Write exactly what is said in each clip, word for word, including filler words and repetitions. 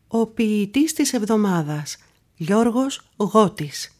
Ο ποιητής της εβδομάδας, Γιώργος Γότης.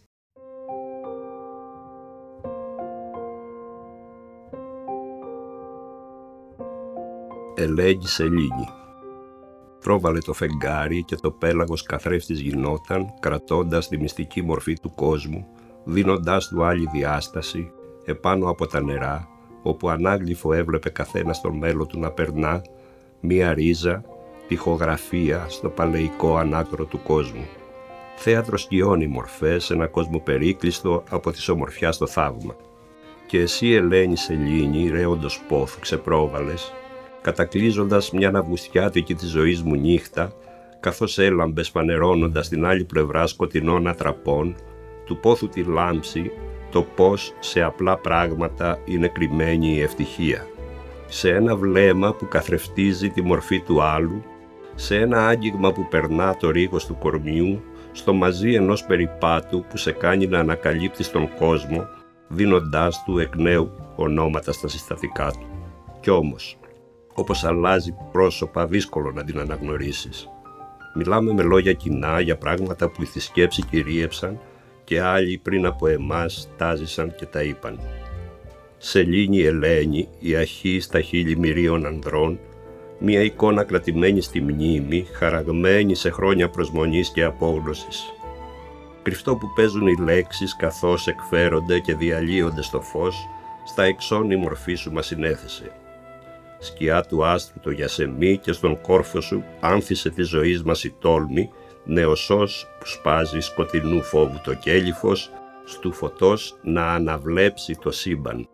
Ελένη Σελήνη. Πρόβαλε το φεγγάρι και το πέλαγος καθρέφτης γινόταν, κρατώντας τη μυστική μορφή του κόσμου, δίνοντάς του άλλη διάσταση, επάνω από τα νερά, όπου ανάγλυφο έβλεπε καθένας τον μέλο του να περνά, μία ρίζα, τοιχογραφία στο παλαιικό ανάκρο του κόσμου. Θέατρο σκιώνει μορφές σε ένα κόσμο περίκλειστο από της ομορφιάς το θαύμα. Και εσύ, Ελένη Σελήνη, ρέοντος πόθου ξεπρόβαλες, κατακλείζοντας μια αυγουστιάτικη της ζωής μου νύχτα, καθώς έλαμπες φανερώνοντας την άλλη πλευρά σκοτεινών ατραπών, του πόθου τη λάμψη, το πώς σε απλά πράγματα είναι κρυμμένη η ευτυχία. Σε ένα βλέμμα που καθρεφτίζει τη μορφή του άλλου, σε ένα άγγιγμα που περνά το ρίγος του κορμιού, στο μαζί ενός περιπάτου που σε κάνει να ανακαλύπτεις τον κόσμο, δίνοντάς του εκ νέου ονόματα στα συστατικά του. Κι όμως, όπως αλλάζει πρόσωπα, δύσκολο να την αναγνωρίσεις. Μιλάμε με λόγια κοινά για πράγματα που στη σκέψη κυρίεψαν και άλλοι πριν από εμάς τάζησαν και τα είπαν. Σελήνη Ελένη, η αχή στα χείλη μυρίων ανδρών, μια εικόνα κρατημένη στη μνήμη, χαραγμένη σε χρόνια προσμονής και απόγνωσης. Κρυφτό που παίζουν οι λέξεις καθώς εκφέρονται και διαλύονται στο φως, στα εξώνη μορφή σου μας συνέθεσε. Σκιά του άστρου το γιασεμί και στον κόρφο σου άνθησε τη ζωής μας η τόλμη, νεοσός που σπάζει σκοτεινού φόβου το κέλυφος, στου φωτός να αναβλέψει το σύμπαν.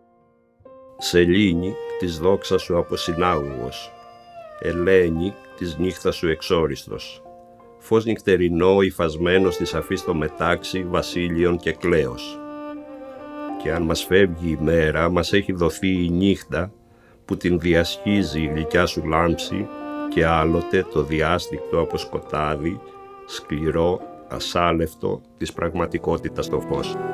Σελήνη της δόξα σου αποσυνάγωγος, Ελένη της νύχτας σου εξόριστος, φως νυχτερινό υφασμένο στη σαφή στο μετάξι βασίλειον και κλέος. Και αν μας φεύγει η μέρα, μας έχει δοθεί η νύχτα που την διασχίζει η γλυκιά σου λάμψη και άλλοτε το διάστηκτο από σκοτάδι, σκληρό, ασάλευτο της πραγματικότητας το φως.